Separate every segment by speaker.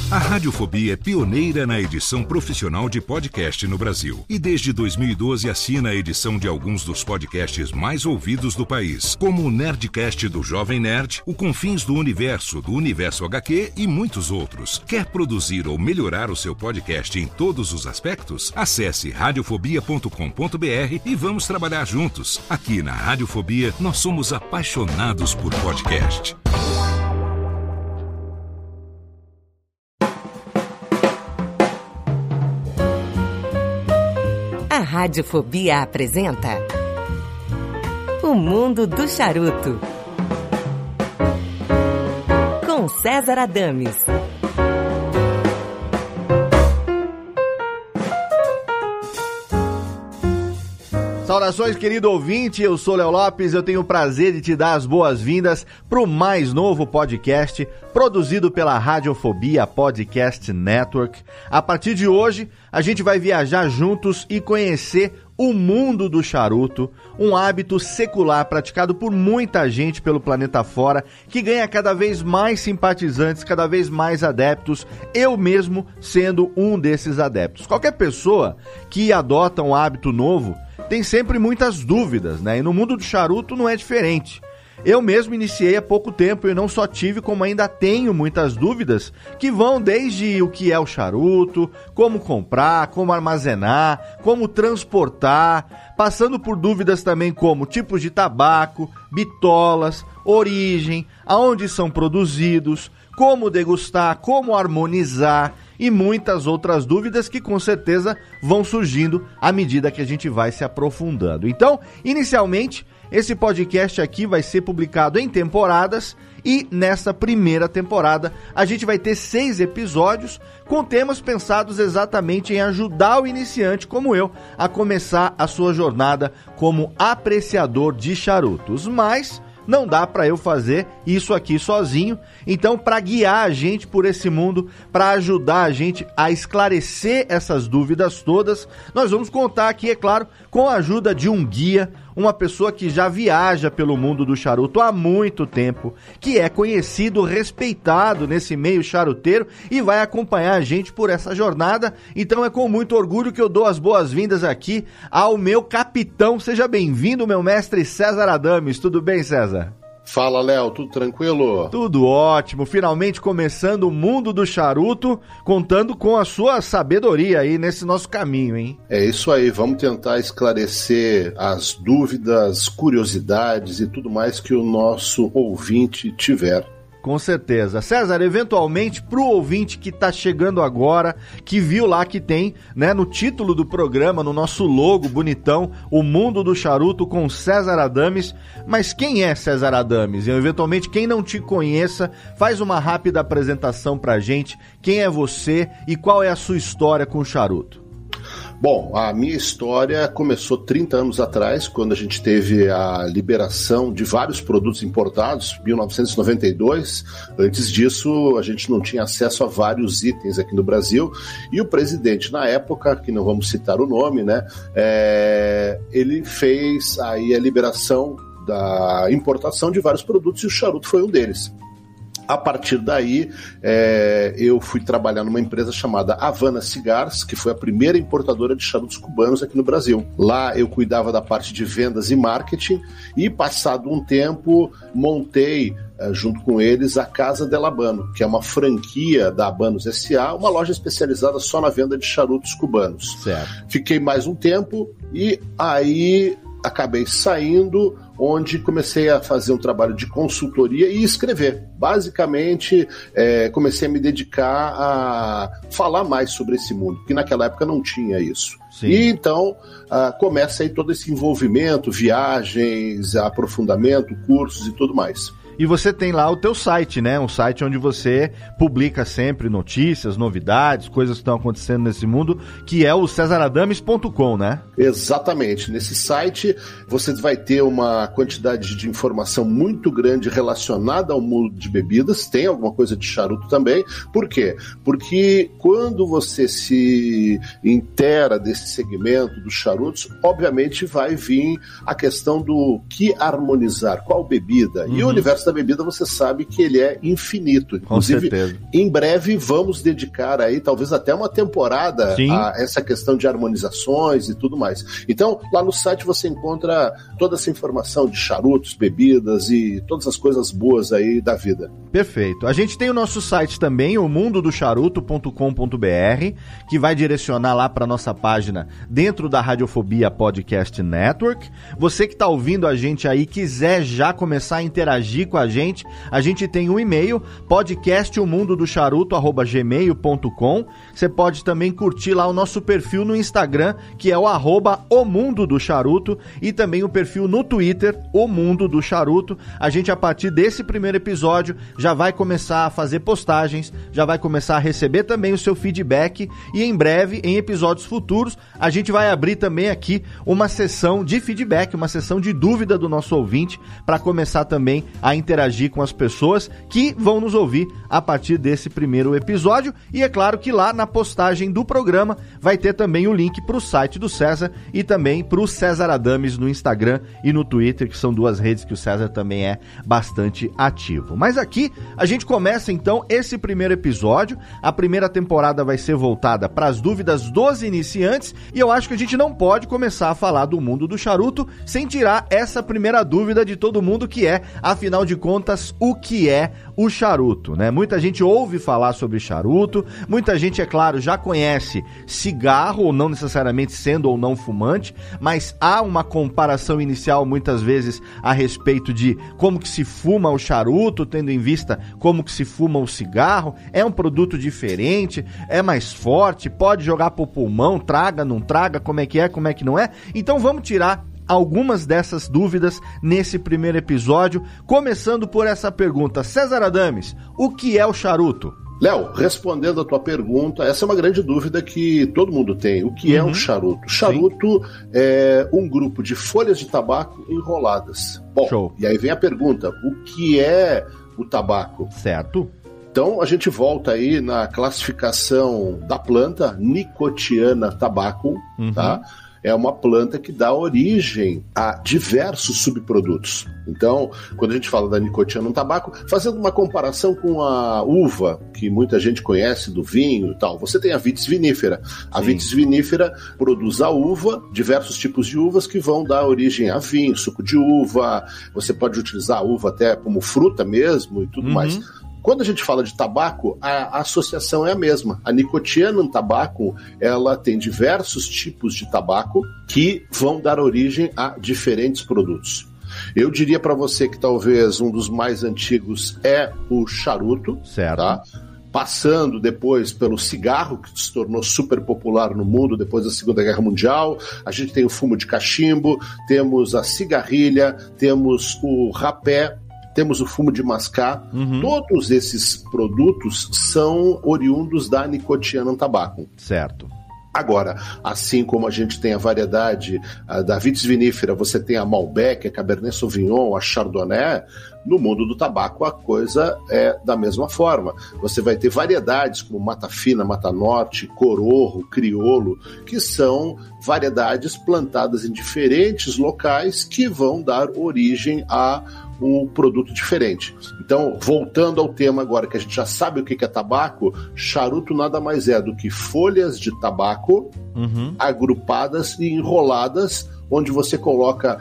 Speaker 1: A Radiofobia é pioneira na edição profissional de podcast no Brasil. E desde 2012 assina a edição de alguns dos podcasts mais ouvidos do país, como o Nerdcast do Jovem Nerd, o Confins do Universo HQ e muitos outros. Quer produzir ou melhorar o seu podcast em todos os aspectos? Acesse radiofobia.com.br e vamos trabalhar juntos. Aqui na Radiofobia, nós somos apaixonados por podcast.
Speaker 2: A Radiofobia apresenta O Mundo do Charuto, com César Adames.
Speaker 3: Saudações, querido ouvinte, eu sou Léo Lopes, eu tenho o prazer de te dar as boas-vindas para o mais novo podcast produzido pela Radiofobia Podcast Network. A partir de hoje, a gente vai viajar juntos e conhecer o mundo do charuto, um hábito secular praticado por muita gente pelo planeta fora, que ganha cada vez mais simpatizantes, cada vez mais adeptos, eu mesmo sendo um desses adeptos. Qualquer pessoa que adota um hábito novo tem sempre muitas dúvidas, né? E no mundo do charuto não é diferente. Eu mesmo iniciei há pouco tempo e não só tive, como ainda tenho muitas dúvidas que vão desde o que é o charuto, como comprar, como armazenar, como transportar, passando por dúvidas também como tipos de tabaco, bitolas, origem, aonde são produzidos, como degustar, como harmonizar e muitas outras dúvidas que com certeza vão surgindo à medida que a gente vai se aprofundando. Então, inicialmente, esse podcast aqui vai ser publicado em temporadas e nessa primeira temporada a gente vai ter 6 episódios com temas pensados exatamente em ajudar o iniciante como eu a começar a sua jornada como apreciador de charutos. Mas não dá para eu fazer isso aqui sozinho, então para guiar a gente por esse mundo, para ajudar a gente a esclarecer essas dúvidas todas, nós vamos contar aqui, é claro, com a ajuda de um guia, uma pessoa que já viaja pelo mundo do charuto há muito tempo, que é conhecido, respeitado nesse meio charuteiro e vai acompanhar a gente por essa jornada. Então é com muito orgulho que eu dou as boas-vindas aqui ao meu capitão. Seja bem-vindo, meu mestre César Adames. Tudo bem, César?
Speaker 4: Fala, Léo, tudo tranquilo?
Speaker 3: Tudo ótimo, finalmente começando o mundo do charuto, contando com a sua sabedoria aí nesse nosso caminho, hein?
Speaker 4: É isso aí, vamos tentar esclarecer as dúvidas, curiosidades e tudo mais que o nosso ouvinte tiver.
Speaker 3: Com certeza. César, eventualmente, pro ouvinte que tá chegando agora, que viu lá que tem, né, no título do programa, no nosso logo bonitão, O Mundo do Charuto com César Adames. Mas quem é César Adames? E, eventualmente, quem não te conheça, faz uma rápida apresentação pra gente. Quem é você e qual é a sua história com o charuto?
Speaker 4: Bom, a minha história começou 30 anos atrás, quando a gente teve a liberação de vários produtos importados, 1992. Antes disso, a gente não tinha acesso a vários itens aqui no Brasil. E o presidente, na época, que não vamos citar o nome, né, ele fez aí a liberação da importação de vários produtos e o charuto foi um deles. A partir daí, eu fui trabalhar numa empresa chamada Havana Cigars, que foi a primeira importadora de charutos cubanos aqui no Brasil. Lá eu cuidava da parte de vendas e marketing e, passado um tempo, montei, junto com eles, a Casa del Habano, que é uma franquia da Habanos S.A., uma loja especializada só na venda de charutos cubanos.
Speaker 3: Certo.
Speaker 4: Fiquei mais um tempo e aí acabei saindo, onde comecei a fazer um trabalho de consultoria e escrever. Basicamente, comecei a me dedicar a falar mais sobre esse mundo, porque naquela época não tinha isso. Sim. E então começa aí todo esse envolvimento, viagens, aprofundamento, cursos e tudo mais.
Speaker 3: E você tem lá o teu site, né? Um site onde você publica sempre notícias, novidades, coisas que estão acontecendo nesse mundo, que é o cesaradames.com, né?
Speaker 4: Exatamente. Nesse site você vai ter uma quantidade de informação muito grande relacionada ao mundo de bebidas. Tem alguma coisa de charuto também. Por quê? Porque quando você se inteira desse segmento dos charutos, obviamente vai vir a questão do que harmonizar, qual bebida. E o universo da bebida, você sabe que ele é infinito. Inclusive, em breve vamos dedicar aí talvez até uma temporada a essa questão de harmonizações e tudo mais. Então, lá no site você encontra toda essa informação de charutos, bebidas e todas as coisas boas aí da vida.
Speaker 3: Perfeito. A gente tem o nosso site também, o mundodocharuto.com.br, que vai direcionar lá para nossa página dentro da Radiofobia Podcast Network. Você que está ouvindo a gente aí, quiser já começar a interagir com a gente tem um e-mail, podcastomundodocharuto@gmail.com. Você pode também curtir lá o nosso perfil no Instagram, que é o @omundodocharuto, e também o perfil no Twitter, O Mundo do Charuto. A gente, a partir desse primeiro episódio, já vai começar a fazer postagens, já vai começar a receber também o seu feedback, e em breve, em episódios futuros, a gente vai abrir também aqui uma sessão de feedback, uma sessão de dúvida do nosso ouvinte, para começar também a interagir com as pessoas que vão nos ouvir a partir desse primeiro episódio. E é claro que lá na postagem do programa vai ter também o link para o site do César e também para o César Adames no Instagram e no Twitter, que são duas redes que o César também é bastante ativo. Mas aqui a gente começa então esse primeiro episódio. A primeira temporada vai ser voltada para as dúvidas dos iniciantes, e eu acho que a gente não pode começar a falar do mundo do charuto sem tirar essa primeira dúvida de todo mundo, que é, afinal de contas, o que é o charuto, né? Muita gente ouve falar sobre charuto, muita gente, é claro, já conhece cigarro, ou não necessariamente sendo ou não fumante, mas há uma comparação inicial muitas vezes a respeito de como que se fuma o charuto, tendo em vista como que se fuma o cigarro. É um produto diferente, é mais forte, pode jogar pro pulmão, traga, não traga, como é que não é? Então vamos tirar algumas dessas dúvidas nesse primeiro episódio, começando por essa pergunta. César Adames, o que é o charuto?
Speaker 4: Léo, respondendo a tua pergunta, essa é uma grande dúvida que todo mundo tem. O que é um charuto? Charuto é um grupo de folhas de tabaco enroladas. Bom, show. E aí vem a pergunta, o que é o tabaco?
Speaker 3: Certo.
Speaker 4: Então a gente volta aí na classificação da planta Nicotiana tabacum, tá? É uma planta que dá origem a diversos subprodutos. Então, quando a gente fala da Nicotiana tabaco, fazendo uma comparação com a uva, que muita gente conhece do vinho e tal, você tem a Vitis vinifera. A Vitis vinifera produz a uva, diversos tipos de uvas que vão dar origem a vinho, suco de uva, você pode utilizar a uva até como fruta mesmo e tudo mais. Quando a gente fala de tabaco, a associação é a mesma. A Nicotiana tabacum, ela tem diversos tipos de tabaco que vão dar origem a diferentes produtos. Eu diria para você que talvez um dos mais antigos é o charuto,
Speaker 3: certo?
Speaker 4: Tá? Passando depois pelo cigarro, que se tornou super popular no mundo depois da Segunda Guerra Mundial. A gente tem o fumo de cachimbo, temos a cigarrilha, temos o rapé, temos o fumo de mascar. Todos esses produtos são oriundos da Nicotiana tabacum.
Speaker 3: Certo.
Speaker 4: Agora, assim como a gente tem a variedade da Vitis vinifera, você tem a Malbec, a Cabernet Sauvignon, a Chardonnay, no mundo do tabaco a coisa é da mesma forma. Você vai ter variedades como Mata Fina, Mata Norte, Corojo, Criolo, que são variedades plantadas em diferentes locais que vão dar origem a um produto diferente. Então, voltando ao tema agora, que a gente já sabe o que é tabaco, charuto nada mais é do que folhas de tabaco agrupadas e enroladas, onde você coloca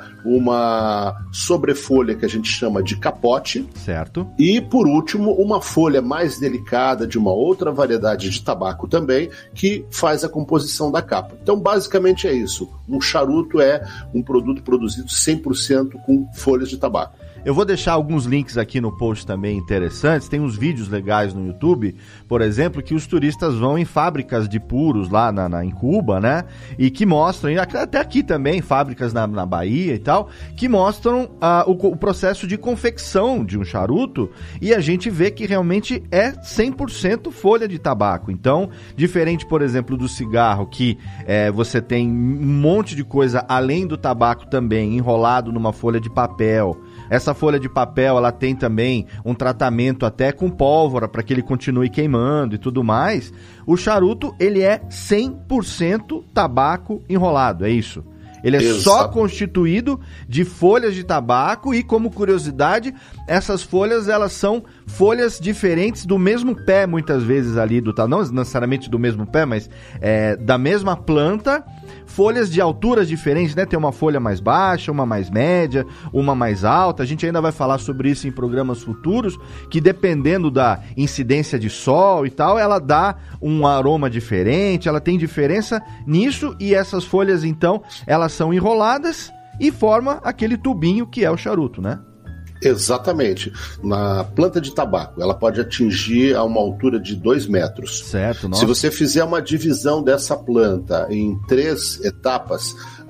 Speaker 4: uma sobrefolha que a gente chama de capote.
Speaker 3: Certo.
Speaker 4: E, por último, uma folha mais delicada de uma outra variedade de tabaco também, que faz a composição da capa. Então, basicamente é isso. Um charuto é um produto produzido 100% com folhas de tabaco.
Speaker 3: Eu vou deixar alguns links aqui no post também interessantes. Tem uns vídeos legais no YouTube, por exemplo, que os turistas vão em fábricas de puros lá em Cuba, né? E que mostram, e até aqui também, fábricas na Bahia e tal, que mostram o processo de confecção de um charuto, e a gente vê que realmente é 100% folha de tabaco. Então, diferente, por exemplo, do cigarro, que você tem um monte de coisa além do tabaco também, enrolado numa folha de papel. Essa folha de papel, ela tem também um tratamento até com pólvora para que ele continue queimando e tudo mais. O charuto, ele é 100% tabaco enrolado, é isso. Ele é só constituído de folhas de tabaco e, como curiosidade, essas folhas, elas são folhas diferentes do mesmo pé, muitas vezes ali, não necessariamente do mesmo pé, mas da mesma planta, folhas de alturas diferentes, né? Tem uma folha mais baixa, uma mais média, uma mais alta. A gente ainda vai falar sobre isso em programas futuros, que dependendo da incidência de sol e tal, ela dá um aroma diferente, ela tem diferença nisso, e essas folhas, então, elas são enroladas e forma aquele tubinho que é o charuto, né?
Speaker 4: Exatamente. Na planta de tabaco, ela pode atingir a uma altura de 2 metros.
Speaker 3: Certo, nossa.
Speaker 4: Se você fizer uma divisão dessa planta em 3 etapas,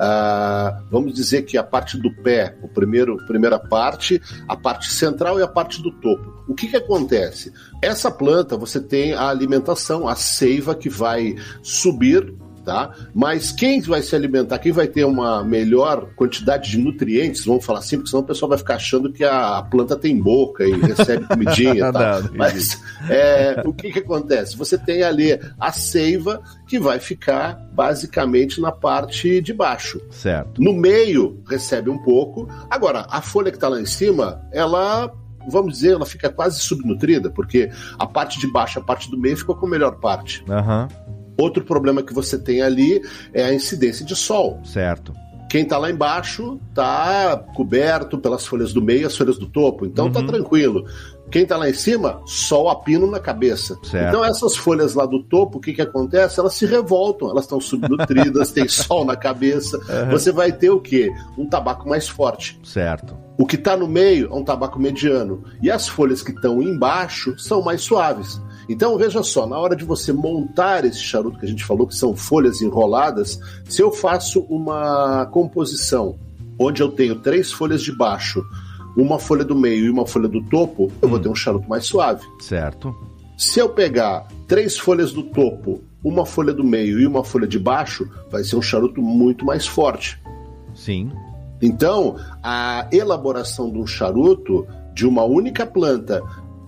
Speaker 4: vamos dizer que a parte do pé, primeira parte, a parte central e a parte do topo. O que acontece? Essa planta, você tem a alimentação, a seiva que vai subir, tá? Mas quem vai se alimentar, quem vai ter uma melhor quantidade de nutrientes, vamos falar assim, porque senão o pessoal vai ficar achando que a planta tem boca e recebe comidinha e tal. Mas o que acontece? Você tem ali a seiva que vai ficar basicamente na parte de baixo.
Speaker 3: Certo.
Speaker 4: No meio recebe um pouco. Agora, a folha que está lá em cima, ela... vamos dizer, ela fica quase subnutrida, porque a parte de baixo, a parte do meio ficou com a melhor parte. Outro problema que você tem ali é a incidência de sol.
Speaker 3: Certo.
Speaker 4: Quem está lá embaixo está coberto pelas folhas do meio e as folhas do topo, então tá tranquilo. Quem está lá em cima, sol a pino na cabeça.
Speaker 3: Certo.
Speaker 4: Então essas folhas lá do topo, o que acontece? Elas se revoltam, elas estão subnutridas, tem sol na cabeça. Você vai ter o quê? Um tabaco mais forte.
Speaker 3: Certo.
Speaker 4: O que está no meio é um tabaco mediano. E as folhas que estão embaixo são mais suaves. Então, veja só, na hora de você montar esse charuto que a gente falou, que são folhas enroladas, se eu faço uma composição onde eu tenho 3 folhas de baixo, uma folha do meio e uma folha do topo, eu vou ter um charuto mais suave.
Speaker 3: Certo.
Speaker 4: Se eu pegar 3 folhas do topo, uma folha do meio e uma folha de baixo, vai ser um charuto muito mais forte.
Speaker 3: Sim.
Speaker 4: Então, a elaboração de um charuto de uma única planta,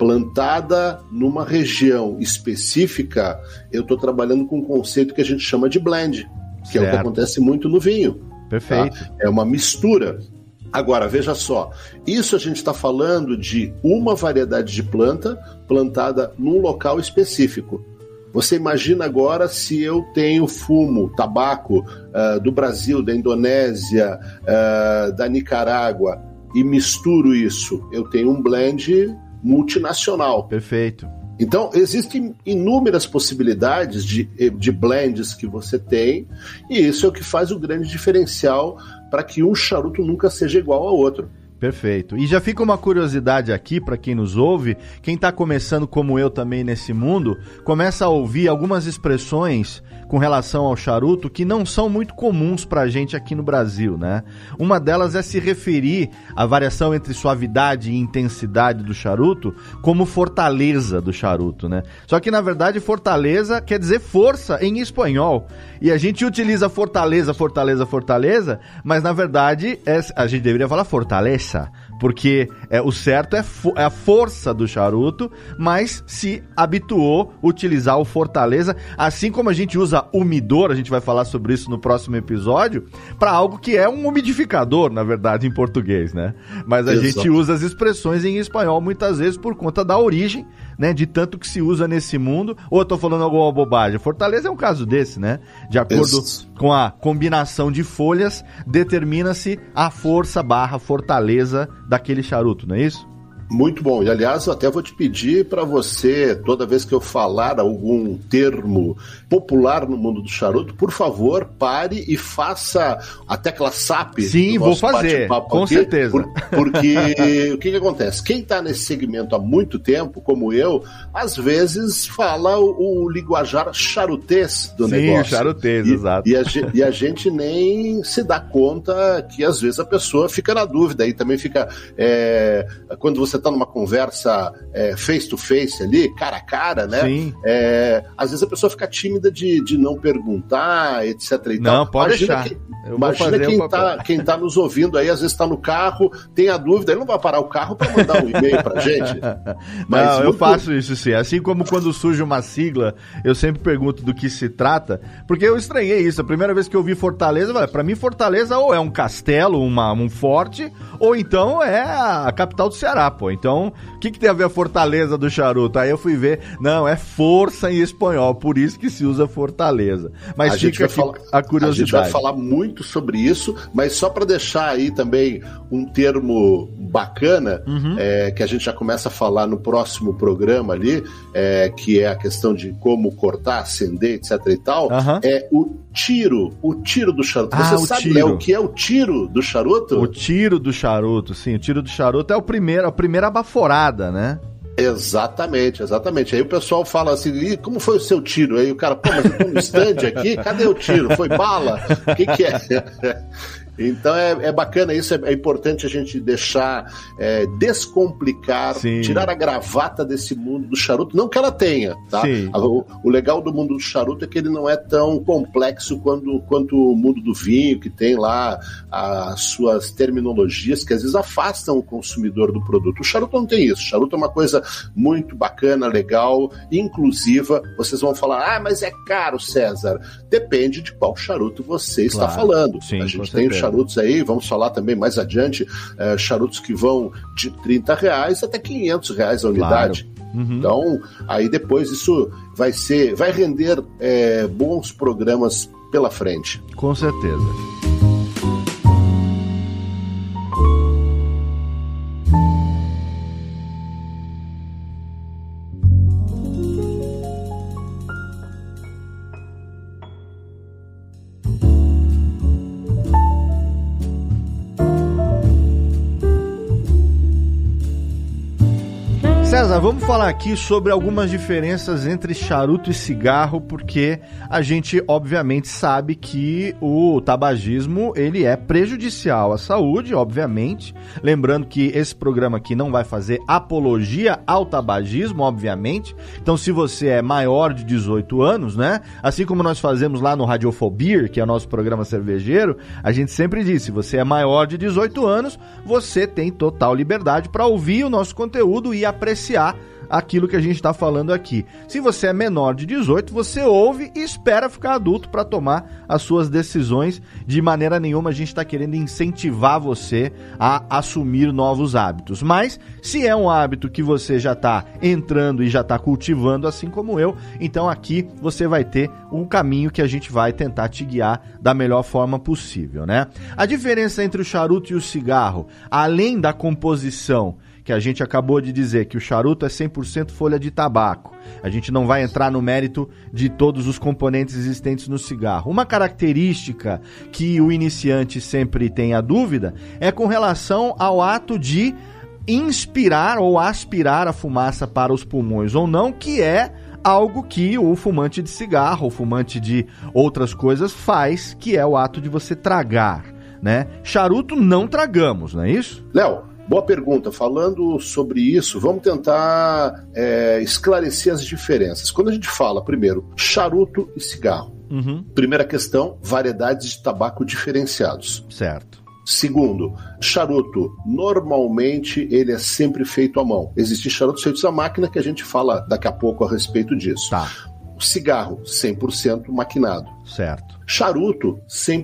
Speaker 4: plantada numa região específica, eu estou trabalhando com um conceito que a gente chama de blend, que é o que acontece muito no vinho.
Speaker 3: Perfeito.
Speaker 4: Tá? É uma mistura. Agora, veja só, isso a gente está falando de uma variedade de planta plantada num local específico. Você imagina agora se eu tenho fumo, tabaco do Brasil, da Indonésia, da Nicarágua, e misturo isso. Eu tenho um blend multinacional.
Speaker 3: Perfeito.
Speaker 4: Então, existem inúmeras possibilidades de blends que você tem, e isso é o que faz o grande diferencial para que um charuto nunca seja igual ao outro.
Speaker 3: Perfeito. E já fica uma curiosidade aqui para quem nos ouve, quem está começando como eu também nesse mundo, começa a ouvir algumas expressões com relação ao charuto que não são muito comuns para a gente aqui no Brasil, né? Uma delas é se referir à variação entre suavidade e intensidade do charuto como fortaleza do charuto, né? Só que, na verdade, fortaleza quer dizer força em espanhol. E a gente utiliza fortaleza, fortaleza, fortaleza, mas, na verdade, a gente deveria falar fortaleza, porque o certo é a força do charuto, mas se habituou a utilizar o fortaleza, assim como a gente usa umidor, a gente vai falar sobre isso no próximo episódio, para algo que é um umidificador, na verdade, em português, né? Mas a gente usa as expressões em espanhol muitas vezes por conta da origem, né? De tanto que se usa nesse mundo, ou eu tô falando alguma bobagem. Fortaleza é um caso desse, né? De acordo com a combinação de folhas, determina-se a força / fortaleza daquele charuto, não é isso?
Speaker 4: Muito bom. E, aliás, eu até vou te pedir para você, toda vez que eu falar algum termo popular no mundo do charuto, por favor, pare e faça a tecla SAP.
Speaker 3: Sim, vou fazer, com certeza.
Speaker 4: Porque o que acontece? Quem está nesse segmento há muito tempo, como eu, às vezes fala o linguajar charutês do negócio.
Speaker 3: Sim, charutês, exato.
Speaker 4: E a gente nem se dá conta que, às vezes, a pessoa fica na dúvida. E também fica... quando você você tá numa conversa face to face ali, cara a cara, né?
Speaker 3: Sim.
Speaker 4: Às vezes a pessoa fica tímida de não perguntar, etc. E
Speaker 3: não,
Speaker 4: tal.
Speaker 3: pode deixar.
Speaker 4: Imagina quem tá nos ouvindo aí, às vezes tá no carro, tem a dúvida, ele não vai parar o carro para mandar um e-mail pra gente.
Speaker 3: Mas eu faço isso sim. Assim como quando surge uma sigla, eu sempre pergunto do que se trata, porque eu estranhei isso. A primeira vez que eu vi Fortaleza, para mim Fortaleza ou é um castelo, um forte, ou então é a capital do Ceará, pô. Então, o que tem a ver a Fortaleza do charuto? Aí eu fui ver, não, é força em espanhol, por isso que se usa Fortaleza. Mas fica aqui a curiosidade.
Speaker 4: A gente vai falar muito sobre isso, mas só para deixar aí também um termo bacana, que a gente já começa a falar no próximo programa ali, que é a questão de como cortar, acender, etc e tal, é o tiro do charuto. Você sabe, Léo, o que é o tiro do charuto?
Speaker 3: O tiro do charuto, sim. O tiro do charuto é a primeira baforada, né?
Speaker 4: Exatamente. Aí o pessoal fala assim, como foi o seu tiro? Aí o cara, pô, mas eu tô no stand aqui, cadê o tiro? Foi bala? O que é? Então é bacana isso, é importante a gente deixar descomplicar, tirar a gravata desse mundo do charuto, não que ela tenha, tá? O legal do mundo do charuto é que ele não é tão complexo quanto o mundo do vinho, que tem lá as suas terminologias que às vezes afastam o consumidor do produto. O charuto não tem isso, o charuto é uma coisa muito bacana, legal, inclusiva. Vocês vão falar, mas é caro, César. Depende de qual charuto você está falando.
Speaker 3: Sim,
Speaker 4: a gente tem charutos aí, vamos falar também mais adiante, charutos que vão de R$30 até R$500 a unidade. Então, aí depois isso vai render bons programas pela frente.
Speaker 3: Com certeza. César, vamos falar aqui sobre algumas diferenças entre charuto e cigarro, porque a gente obviamente sabe que o tabagismo ele é prejudicial à saúde, obviamente. Lembrando que esse programa aqui não vai fazer apologia ao tabagismo, obviamente. Então, se você é maior de 18 anos, né? Assim como nós fazemos lá no Radiofobia, que é o nosso programa cervejeiro, a gente sempre diz, se você é maior de 18 anos, você tem total liberdade para ouvir o nosso conteúdo e apreciar aquilo que a gente está falando aqui. Se você é menor de 18, você ouve e espera ficar adulto para tomar as suas decisões. De maneira nenhuma a gente está querendo incentivar você a assumir novos hábitos. Mas se é um hábito que você já está entrando e já está cultivando, assim como eu, então aqui você vai ter um caminho que a gente vai tentar te guiar da melhor forma possível, né? A diferença entre o charuto e o cigarro, além da composição, que a gente acabou de dizer que o charuto é 100% folha de tabaco. A gente não vai entrar no mérito de todos os componentes existentes no cigarro. Uma característica que o iniciante sempre tem a dúvida é com relação ao ato de inspirar ou aspirar a fumaça para os pulmões ou não, que é algo que o fumante de cigarro, o fumante de outras coisas faz, que é o ato de você tragar, né? Charuto não tragamos, não é isso?
Speaker 4: Léo, boa pergunta. Falando sobre isso, vamos tentar esclarecer as diferenças. Quando a gente fala, primeiro, charuto e cigarro. Primeira questão, variedades de tabaco diferenciados.
Speaker 3: Certo.
Speaker 4: Segundo, charuto, normalmente ele é sempre feito à mão. Existem charutos feitos à máquina que a gente fala daqui a pouco a respeito disso.
Speaker 3: Tá.
Speaker 4: O cigarro, 100% maquinado.
Speaker 3: Certo.
Speaker 4: Charuto,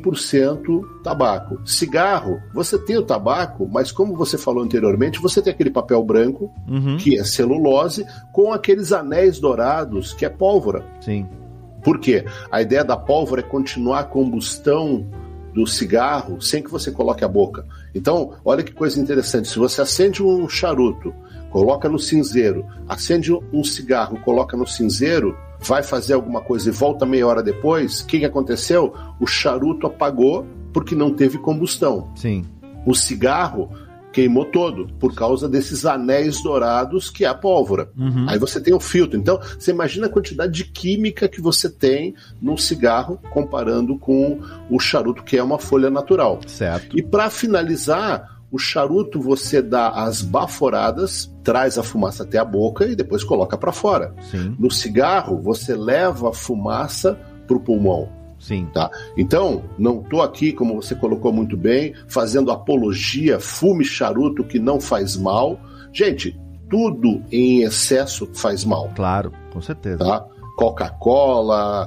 Speaker 4: 100% tabaco. Cigarro, você tem o tabaco, mas como você falou anteriormente, você tem aquele papel branco, que é celulose, com aqueles anéis dourados, que é pólvora.
Speaker 3: Sim.
Speaker 4: Por quê? A ideia da pólvora é continuar a combustão do cigarro sem que você coloque a boca. Então, olha que coisa interessante. Se você acende um charuto, coloca no cinzeiro, acende um cigarro, coloca no cinzeiro, vai fazer alguma coisa e volta meia hora depois, o que aconteceu? O charuto apagou porque não teve combustão.
Speaker 3: Sim.
Speaker 4: O cigarro queimou todo por causa desses anéis dourados que é a pólvora. Aí você tem o filtro. Então, você imagina a quantidade de química que você tem num cigarro comparando com o charuto, que é uma folha natural.
Speaker 3: Certo.
Speaker 4: E para finalizar, O charuto você dá as baforadas, traz a fumaça até a boca e depois coloca para fora.
Speaker 3: Sim.
Speaker 4: No cigarro, você leva a fumaça pro pulmão.
Speaker 3: Sim.
Speaker 4: Tá? Então, não estou aqui, como você colocou muito bem, fazendo apologia, fume charuto que não faz mal. Gente, tudo em excesso faz mal.
Speaker 3: Claro, com certeza.
Speaker 4: Tá? Coca-Cola,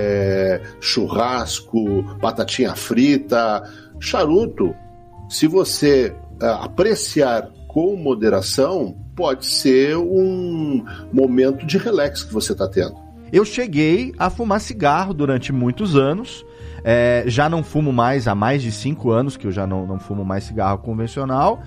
Speaker 4: churrasco, batatinha frita, charuto. Se você apreciar com moderação, pode ser um momento de relax que você está tendo.
Speaker 3: Eu cheguei a fumar cigarro durante muitos anos, já não fumo mais, há mais de 5 anos que eu já não fumo mais cigarro convencional,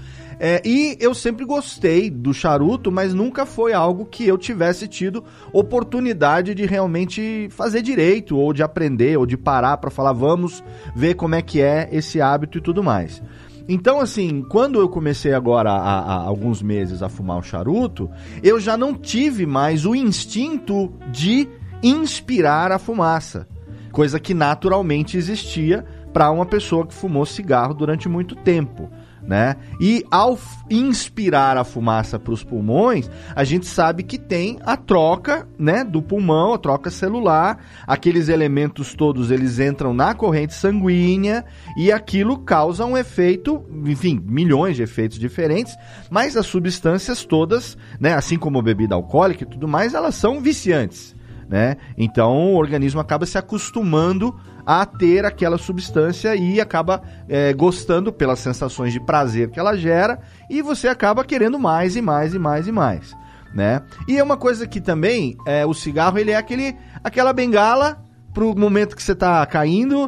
Speaker 3: e eu sempre gostei do charuto, mas nunca foi algo que eu tivesse tido oportunidade de realmente fazer direito, ou de aprender, ou de parar para falar, vamos ver como é que é esse hábito e tudo mais. Então, assim, quando eu comecei agora há alguns meses a fumar o charuto, eu já não tive mais o instinto de inspirar a fumaça, coisa que naturalmente existia para uma pessoa que fumou cigarro durante muito tempo, né? E ao inspirar a fumaça para os pulmões, a gente sabe que tem a troca, né, do pulmão, a troca celular, aqueles elementos todos eles entram na corrente sanguínea e aquilo causa um efeito, enfim, milhões de efeitos diferentes, mas as substâncias todas, né, assim como a bebida alcoólica e tudo mais, elas são viciantes, né? Então o organismo acaba se acostumando a ter aquela substância e acaba gostando pelas sensações de prazer que ela gera, e você acaba querendo mais e mais e mais e mais, né? E é uma coisa que também, o cigarro ele é aquela bengala pro momento que você tá caindo,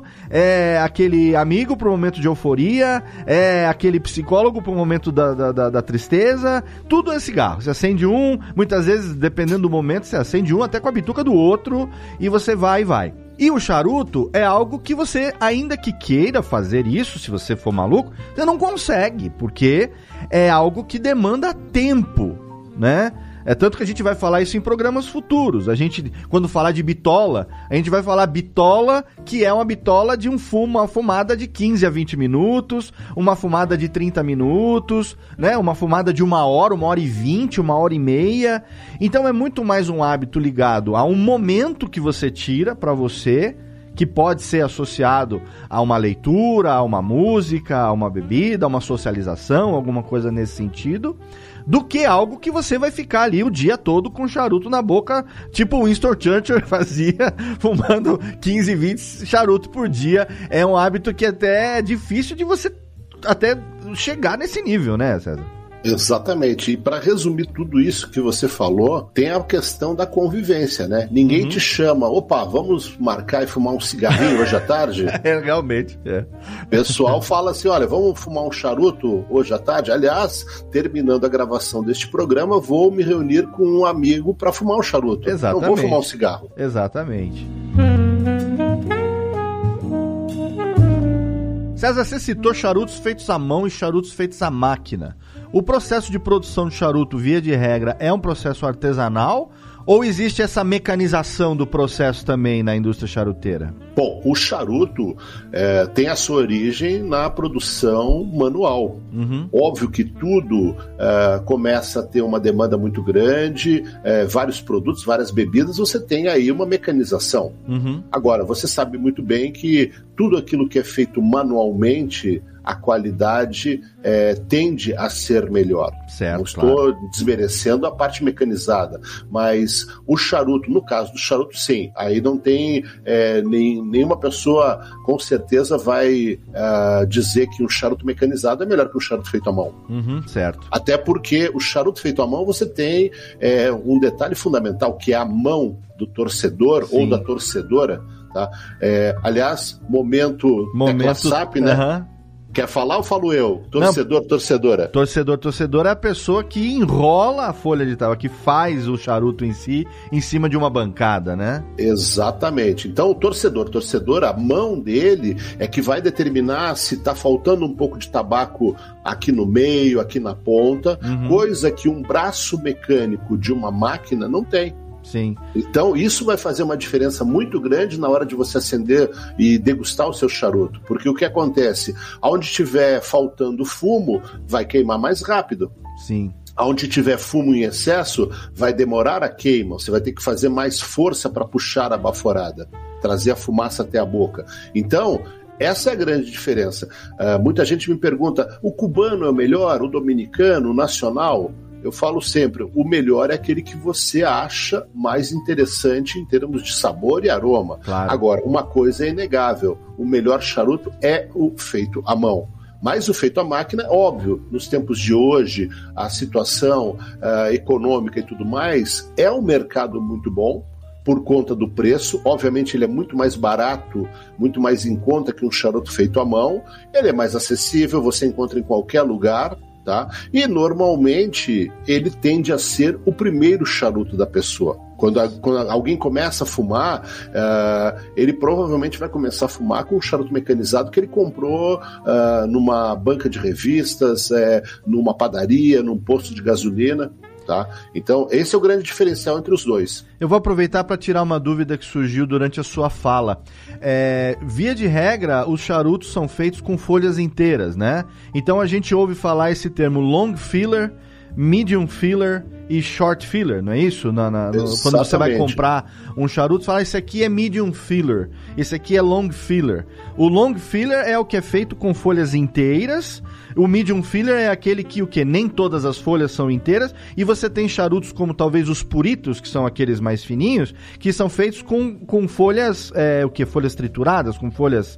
Speaker 3: aquele amigo pro momento de euforia, aquele psicólogo pro momento da tristeza, tudo é cigarro. Você acende um, muitas vezes, dependendo do momento, você acende um até com a bituca do outro, e você vai e vai. E o charuto é algo que você, ainda que queira fazer isso, se você for maluco, você não consegue, porque é algo que demanda tempo, né? É tanto que a gente vai falar isso em programas futuros. A gente, quando falar de bitola, a gente vai falar bitola, que é uma bitola de uma fumada de 15 a 20 minutos, uma fumada de 30 minutos, né? Uma fumada de 1 hora, 1h20, 1h30. Então é muito mais um hábito ligado a um momento que você tira para você, que pode ser associado a uma leitura, a uma música, a uma bebida, a uma socialização, alguma coisa nesse sentido, do que algo que você vai ficar ali o dia todo com charuto na boca, tipo o Winston Churchill fazia, fumando 15, 20 charutos por dia. É um hábito que até é difícil de você até chegar nesse nível, né, César?
Speaker 4: Exatamente. E para resumir tudo isso que você falou, tem a questão da convivência, né? Ninguém te chama, opa, vamos marcar e fumar um cigarrinho hoje à tarde?
Speaker 3: Realmente,
Speaker 4: O pessoal fala assim, olha, vamos fumar um charuto hoje à tarde? Aliás, terminando a gravação deste programa, vou me reunir com um amigo para fumar um charuto.
Speaker 3: Exatamente.
Speaker 4: Não vou fumar um cigarro.
Speaker 3: Exatamente. César, você citou charutos feitos à mão e charutos feitos à máquina. O processo de produção de charuto, via de regra, é um processo artesanal ou existe essa mecanização do processo também na indústria charuteira?
Speaker 4: Bom, o charuto tem a sua origem na produção manual. Óbvio que tudo começa a ter uma demanda muito grande, vários produtos, várias bebidas, você tem aí uma mecanização. Agora, você sabe muito bem que tudo aquilo que é feito manualmente, a qualidade tende a ser melhor.
Speaker 3: Certo,
Speaker 4: não estou desmerecendo a parte mecanizada, mas o charuto, no caso do charuto, sim, aí não tem nenhuma pessoa com certeza vai dizer que um charuto mecanizado é melhor que um charuto feito à mão.
Speaker 3: Certo.
Speaker 4: Até porque o charuto feito à mão você tem um detalhe fundamental, que é a mão do torcedor, sim, ou da torcedora, tá? Aliás, momento WhatsApp, né? Quer falar ou falo eu? Torcedor, não, torcedora?
Speaker 3: Torcedor é a pessoa que enrola a folha de tabaco, que faz o charuto em si, em cima de uma bancada, né?
Speaker 4: Exatamente. Então o torcedora, a mão dele é que vai determinar se tá faltando um pouco de tabaco aqui no meio, aqui na ponta, coisa que um braço mecânico de uma máquina não tem.
Speaker 3: Sim.
Speaker 4: Então, isso vai fazer uma diferença muito grande na hora de você acender e degustar o seu charuto. Porque o que acontece? Onde estiver faltando fumo, vai queimar mais rápido.
Speaker 3: Sim.
Speaker 4: Onde tiver fumo em excesso, vai demorar a queima. Você vai ter que fazer mais força para puxar a baforada, trazer a fumaça até a boca. Então, essa é a grande diferença. Muita gente me pergunta, o cubano é o melhor, o dominicano, o nacional? Eu falo sempre, o melhor é aquele que você acha mais interessante em termos de sabor e aroma.
Speaker 3: Claro. Agora,
Speaker 4: uma coisa é inegável, o melhor charuto é o feito à mão. Mas o feito à máquina, óbvio, nos tempos de hoje, a situação econômica e tudo mais, é um mercado muito bom por conta do preço. Obviamente ele é muito mais barato, muito mais em conta que um charuto feito à mão. Ele é mais acessível, você encontra em qualquer lugar. Tá? E normalmente ele tende a ser o primeiro charuto da pessoa. Quando alguém começa a fumar, ele provavelmente vai começar a fumar com um charuto mecanizado que ele comprou numa banca de revistas, numa padaria, num posto de gasolina. Tá? Então, esse é o grande diferencial entre os dois.
Speaker 3: Eu vou aproveitar para tirar uma dúvida que surgiu durante a sua fala. Via de regra, os charutos são feitos com folhas inteiras, né? Então a gente ouve falar esse termo long filler, medium filler e short filler, não é isso? Quando você vai comprar um charuto, você fala, esse aqui é medium filler, esse aqui é long filler. O long filler é o que é feito com folhas inteiras. O medium filler é aquele que nem todas as folhas são inteiras, e você tem charutos como talvez os puritos, que são aqueles mais fininhos, que são feitos com folhas, folhas trituradas, com folhas,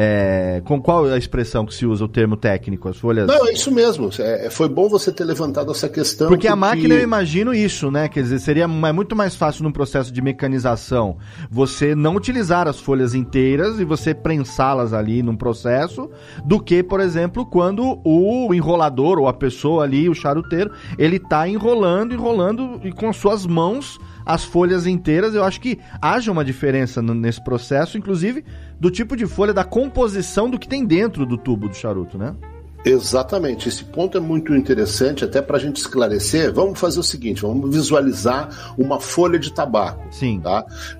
Speaker 3: com qual é a expressão que se usa, o termo técnico, as folhas...
Speaker 4: Não, é isso mesmo, foi bom você ter levantado essa questão.
Speaker 3: Porque a máquina, eu imagino isso, né, quer dizer, é muito mais fácil num processo de mecanização você não utilizar as folhas inteiras e você prensá-las ali num processo, do que, por exemplo, quando o enrolador ou a pessoa ali, o charuteiro, ele tá enrolando e com as suas mãos as folhas inteiras. Eu acho que haja uma diferença nesse processo, inclusive do tipo de folha, da composição do que tem dentro do tubo do charuto, né?
Speaker 4: Exatamente, esse ponto é muito interessante, até para a gente esclarecer. Vamos fazer o seguinte, vamos visualizar uma folha de tabaco.
Speaker 3: Sim.
Speaker 4: Tá?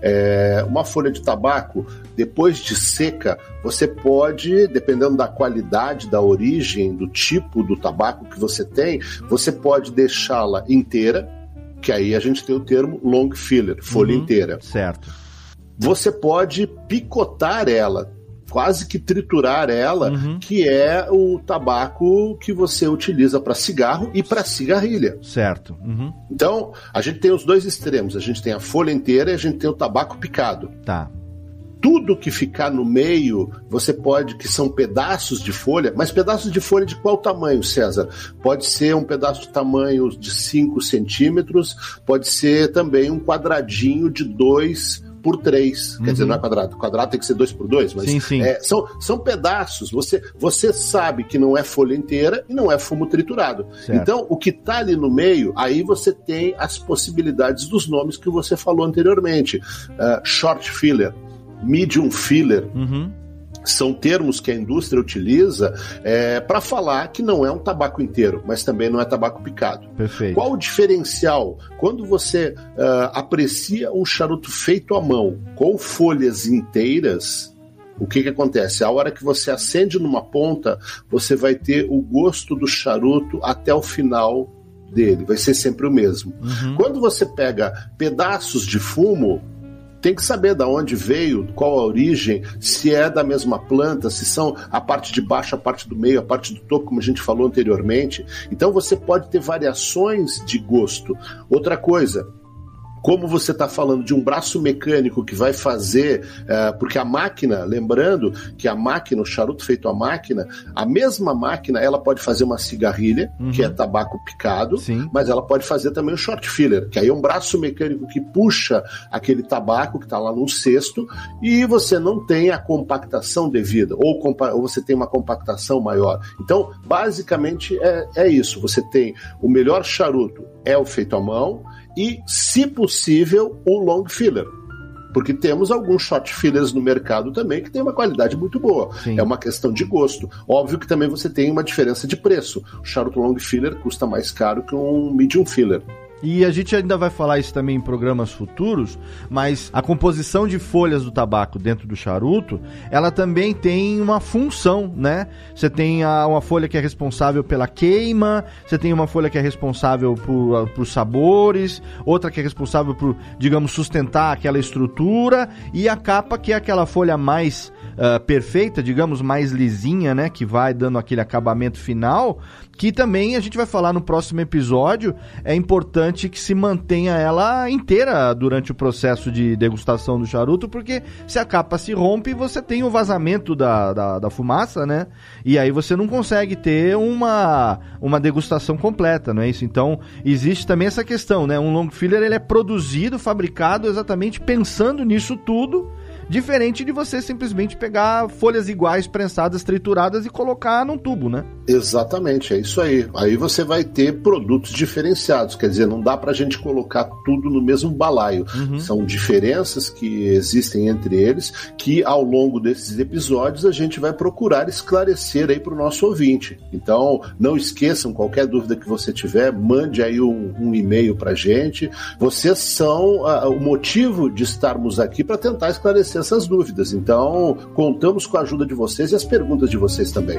Speaker 4: Uma folha de tabaco, depois de seca, você pode, dependendo da qualidade, da origem, do tipo do tabaco que você tem, você pode deixá-la inteira, que aí a gente tem o termo long filler, folha inteira.
Speaker 3: Certo.
Speaker 4: Você pode picotar ela, quase que triturar ela, que é o tabaco que você utiliza para cigarro e para cigarrilha.
Speaker 3: Certo.
Speaker 4: Então, a gente tem os dois extremos. A gente tem a folha inteira e a gente tem o tabaco picado.
Speaker 3: Tá.
Speaker 4: Tudo que ficar no meio, você pode, que são pedaços de folha, mas pedaços de folha de qual tamanho, César? Pode ser um pedaço de tamanho de 5 centímetros, pode ser também um quadradinho de 2 por 3, quer dizer, não é quadrado. Quadrado tem que ser 2 por 2, mas
Speaker 3: sim.
Speaker 4: São pedaços. Você sabe que não é folha inteira e não é fumo triturado.
Speaker 3: Certo.
Speaker 4: Então, o que está ali no meio, aí você tem as possibilidades dos nomes que você falou anteriormente. Short filler, medium filler, são termos que a indústria utiliza para falar que não é um tabaco inteiro, mas também não é tabaco picado.
Speaker 3: Perfeito.
Speaker 4: Qual o diferencial? Quando você aprecia um charuto feito à mão com folhas inteiras, o que acontece? A hora que você acende numa ponta, você vai ter o gosto do charuto até o final dele, vai ser sempre o mesmo. Quando você pega pedaços de fumo, tem que saber de onde veio, qual a origem, se é da mesma planta, se são a parte de baixo, a parte do meio, a parte do topo, como a gente falou anteriormente. Então você pode ter variações de gosto. Outra coisa, como você está falando de um braço mecânico que vai fazer, porque a máquina, lembrando que a máquina, o charuto feito à máquina, a mesma máquina, ela pode fazer uma cigarrilha, que é tabaco picado,
Speaker 3: sim,
Speaker 4: mas ela pode fazer também o short filler, que aí é um braço mecânico que puxa aquele tabaco que está lá num cesto e você não tem a compactação devida, ou você tem uma compactação maior. Então, basicamente, é isso. Você tem o melhor charuto, é o feito à mão, e, se possível, o long filler. Porque temos alguns short fillers no mercado também que tem uma qualidade muito boa.
Speaker 3: Sim.
Speaker 4: É uma questão de gosto. Óbvio que também você tem uma diferença de preço. O charuto long filler custa mais caro que um medium filler.
Speaker 3: E a gente ainda vai falar isso também em programas futuros, mas a composição de folhas do tabaco dentro do charuto, ela também tem uma função, né? Você tem uma folha que é responsável pela queima, você tem uma folha que é responsável por sabores, outra que é responsável por, digamos, sustentar aquela estrutura, e a capa, que é aquela folha mais perfeita, digamos, mais lisinha, né? Que vai dando aquele acabamento final, que também a gente vai falar no próximo episódio. É importante que se mantenha ela inteira durante o processo de degustação do charuto, porque se a capa se rompe, você tem o vazamento da fumaça, né? E aí você não consegue ter uma degustação completa, não é isso? Então, existe também essa questão, né? Um long filler, ele é produzido, fabricado exatamente pensando nisso tudo, diferente de você simplesmente pegar folhas iguais, prensadas, trituradas e colocar num tubo, né?
Speaker 4: Exatamente, é isso aí. Aí você vai ter produtos diferenciados, quer dizer, não dá pra gente colocar tudo no mesmo balaio. São diferenças que existem entre eles, que ao longo desses episódios a gente vai procurar esclarecer aí pro nosso ouvinte. Então, não esqueçam, qualquer dúvida que você tiver, mande aí um e-mail pra gente. Vocês são o motivo de estarmos aqui para tentar esclarecer essas dúvidas. Então, contamos com a ajuda de vocês e as perguntas de vocês também.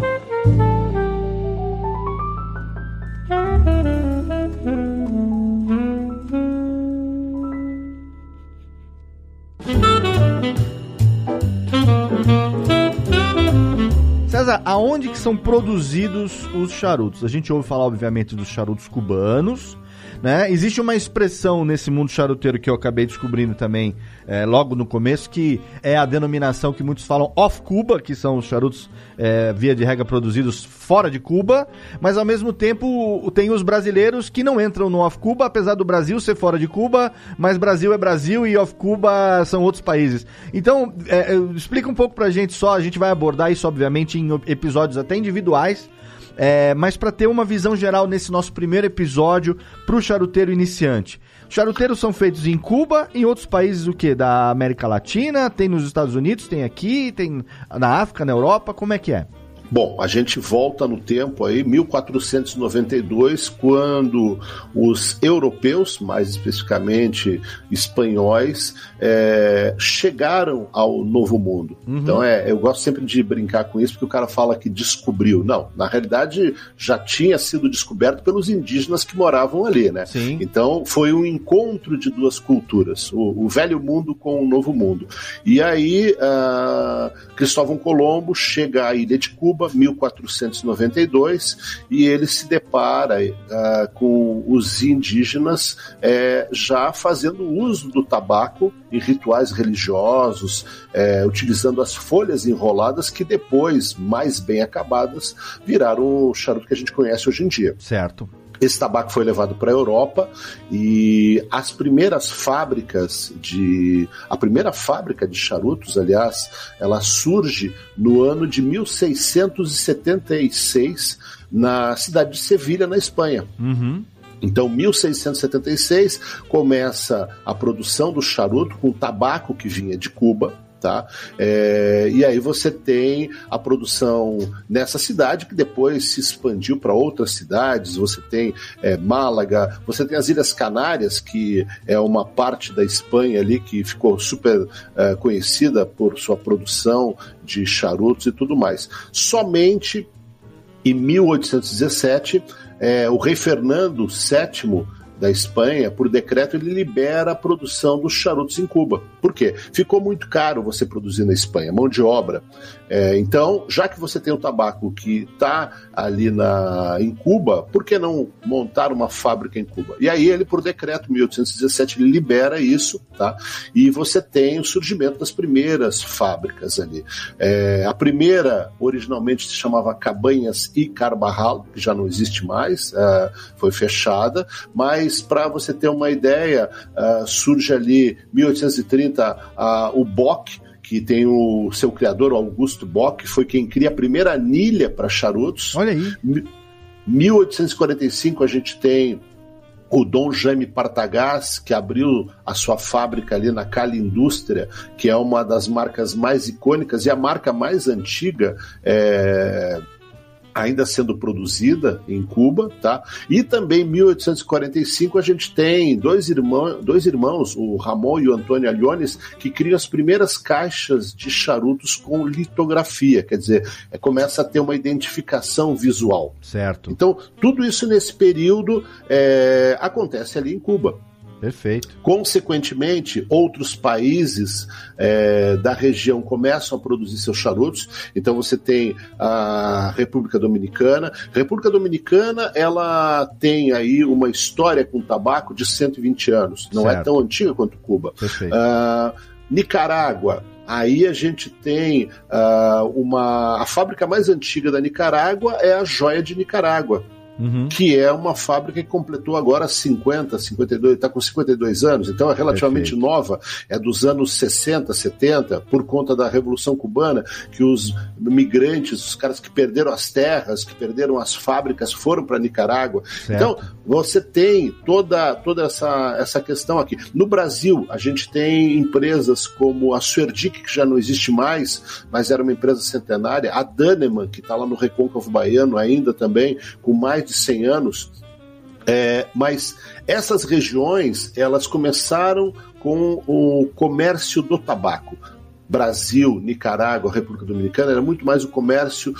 Speaker 3: César, aonde que são produzidos os charutos? A gente ouve falar, obviamente, dos charutos cubanos, né? Existe uma expressão nesse mundo charuteiro que eu acabei descobrindo também logo no começo, que é a denominação que muitos falam off Cuba, que são os charutos via de regra produzidos fora de Cuba, mas ao mesmo tempo tem os brasileiros que não entram no off Cuba, apesar do Brasil ser fora de Cuba, mas Brasil é Brasil e off Cuba são outros países. Então, explica um pouco pra gente só, a gente vai abordar isso obviamente em episódios até individuais, mas para ter uma visão geral nesse nosso primeiro episódio para o charuteiro iniciante. Os charuteiros são feitos em Cuba, em outros países o quê? Da América Latina, tem nos Estados Unidos, tem aqui, tem na África, na Europa, como é que é?
Speaker 4: Bom, a gente volta no tempo aí, 1492, quando os europeus, mais especificamente espanhóis, chegaram ao Novo Mundo. Então, eu gosto sempre de brincar com isso, porque o cara fala que descobriu. Não, na realidade já tinha sido descoberto pelos indígenas que moravam ali, né?
Speaker 3: Sim.
Speaker 4: Então, foi um encontro de duas culturas, o velho mundo com o novo mundo. E aí, Cristóvão Colombo chega à ilha de Cuba, 1492, e ele se depara com os indígenas já fazendo uso do tabaco em rituais religiosos, utilizando as folhas enroladas que depois, mais bem acabadas, viraram o charuto que a gente conhece hoje em dia.
Speaker 3: Certo.
Speaker 4: Esse tabaco foi levado para a Europa e as primeiras fábricas a primeira fábrica de charutos, aliás, ela surge no ano de 1676 na cidade de Sevilha, na Espanha. Então, 1676 começa a produção do charuto com tabaco que vinha de Cuba. Tá? E aí você tem a produção nessa cidade, que depois se expandiu para outras cidades. Você tem Málaga, você tem as Ilhas Canárias, que é uma parte da Espanha ali que ficou super conhecida por sua produção de charutos e tudo mais. Somente em 1817 o rei Fernando VII da Espanha, por decreto, ele libera a produção dos charutos em Cuba. Por quê? Ficou muito caro você produzir na Espanha, mão de obra. Então, já que você tem o tabaco que está ali em Cuba, por que não montar uma fábrica em Cuba? E aí ele, por decreto, 1817, ele libera isso, tá? E você tem o surgimento das primeiras fábricas ali. A primeira, originalmente, se chamava Cabanhas e Carvajal, que já não existe mais, foi fechada, mas para você ter uma ideia, surge ali, 1830, o Bock, que tem o seu criador, Augusto Bock, que foi quem cria a primeira anilha para charutos.
Speaker 3: Olha aí.
Speaker 4: 1845 a gente tem o Dom Jaime Partagás, que abriu a sua fábrica ali na Cali Indústria, que é uma das marcas mais icônicas e a marca mais antiga ainda sendo produzida em Cuba, tá? E também em 1845 a gente tem dois irmãos, o Ramon e o Antônio Aliones, que criam as primeiras caixas de charutos com litografia, quer dizer, começa a ter uma identificação visual.
Speaker 3: Certo.
Speaker 4: Então, tudo isso nesse período acontece ali em Cuba.
Speaker 3: Perfeito.
Speaker 4: Consequentemente, outros países da região começam a produzir seus charutos. Então você tem a República Dominicana. República Dominicana, ela tem aí uma história com tabaco de 120 anos. Não é tão antiga quanto Cuba.
Speaker 3: Perfeito.
Speaker 4: Nicarágua. Aí a gente tem a fábrica mais antiga da Nicarágua é a Joia de Nicarágua. Que é uma fábrica que completou agora 52, está com 52 anos, então é relativamente nova, é dos anos 60, 70, por conta da Revolução Cubana, que os migrantes, os caras que perderam as terras, que perderam as fábricas, foram para Nicarágua. Certo. Então, você tem toda essa questão aqui. No Brasil, a gente tem empresas como a Suerdic, que já não existe mais, mas era uma empresa centenária, a Daneman, que está lá no Recôncavo Baiano ainda também, com mais de 100 anos, mas essas regiões, elas começaram com o comércio do tabaco. Brasil, Nicarágua, República Dominicana, era muito mais o comércio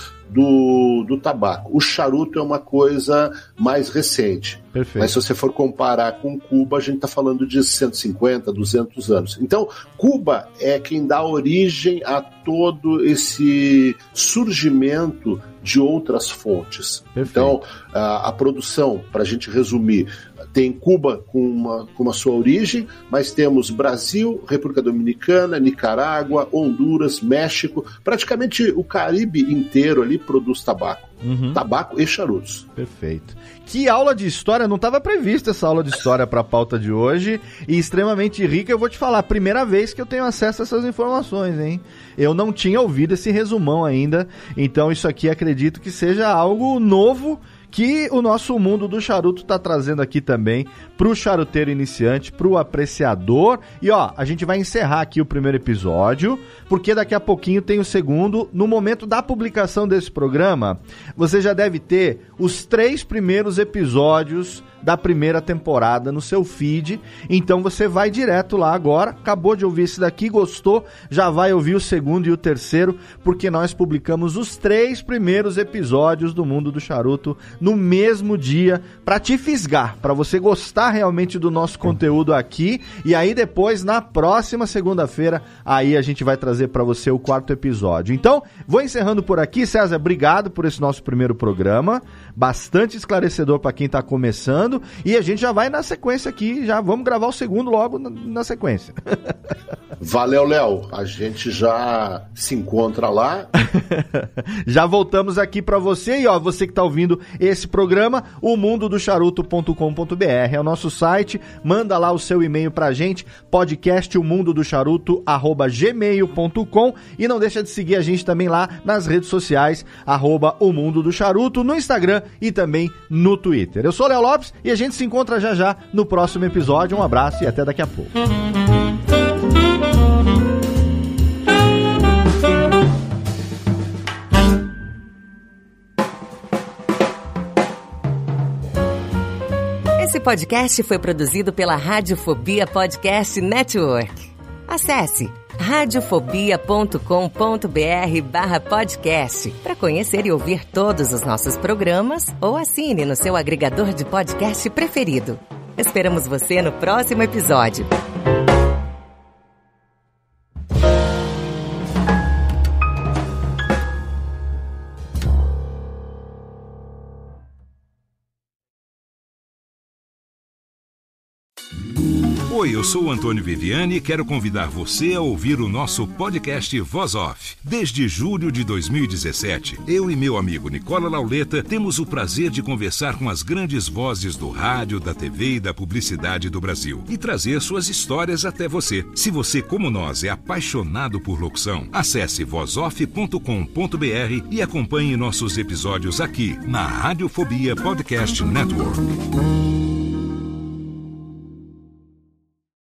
Speaker 4: do tabaco. O charuto é uma coisa mais recente. Perfeito. Mas se você for comparar com Cuba, a gente está falando de 150, 200 anos. Então, Cuba é quem dá origem a todo esse surgimento de outras fontes. Perfeito. Então, a produção, para a gente resumir, tem Cuba com a sua origem, mas temos Brasil, República Dominicana, Nicarágua, Honduras, México, praticamente o Caribe inteiro ali produz tabaco. Tabaco e charutos.
Speaker 3: Perfeito. Que aula de história, não estava prevista essa aula de história para a pauta de hoje, e extremamente rica. Eu vou te falar, primeira vez que eu tenho acesso a essas informações, hein? Eu não tinha ouvido esse resumão ainda, então isso aqui acredito que seja algo novo que o nosso mundo do charuto está trazendo aqui também pro charuteiro iniciante, pro apreciador. E ó, a gente vai encerrar aqui o primeiro episódio, porque daqui a pouquinho tem o segundo. No momento da publicação desse programa, você já deve ter os 3 primeiros episódios da primeira temporada no seu feed, então você vai direto lá agora, acabou de ouvir esse daqui, gostou, já vai ouvir o segundo e o terceiro, porque nós publicamos os 3 primeiros episódios do Mundo do Charuto no mesmo dia, para te fisgar, para você gostar realmente do nosso conteúdo aqui, e aí depois, na próxima segunda-feira, aí a gente vai trazer para você o 4º episódio. Então, vou encerrando por aqui. César, obrigado por esse nosso primeiro programa, bastante esclarecedor para quem tá começando. E a gente já vai na sequência aqui, já vamos gravar o segundo logo na sequência.
Speaker 4: Valeu, Léo. A gente já se encontra lá.
Speaker 3: Já voltamos aqui para você. E ó, você que tá ouvindo esse programa, o mundodocharuto.com.br é o nosso site. Manda lá o seu e-mail pra gente, podcastmundo-do-charuto@gmail.com, e não deixa de seguir a gente também lá nas redes sociais, @o Mundo do Charuto, no Instagram e também no Twitter. Eu sou o Léo Lopes e a gente se encontra já já no próximo episódio. Um abraço e até daqui a pouco.
Speaker 2: Esse podcast foi produzido pela Radiofobia Podcast Network. Acesse radiofobia.com.br/podcast para conhecer e ouvir todos os nossos programas, ou assine no seu agregador de podcast preferido. Esperamos você no próximo episódio.
Speaker 1: Oi, eu sou o Antônio Viviani e quero convidar você a ouvir o nosso podcast Voz Off. Desde julho de 2017, eu e meu amigo Nicola Lauleta temos o prazer de conversar com as grandes vozes do rádio, da TV e da publicidade do Brasil e trazer suas histórias até você. Se você, como nós, é apaixonado por locução, acesse vozoff.com.br e acompanhe nossos episódios aqui na Radiofobia Podcast Network.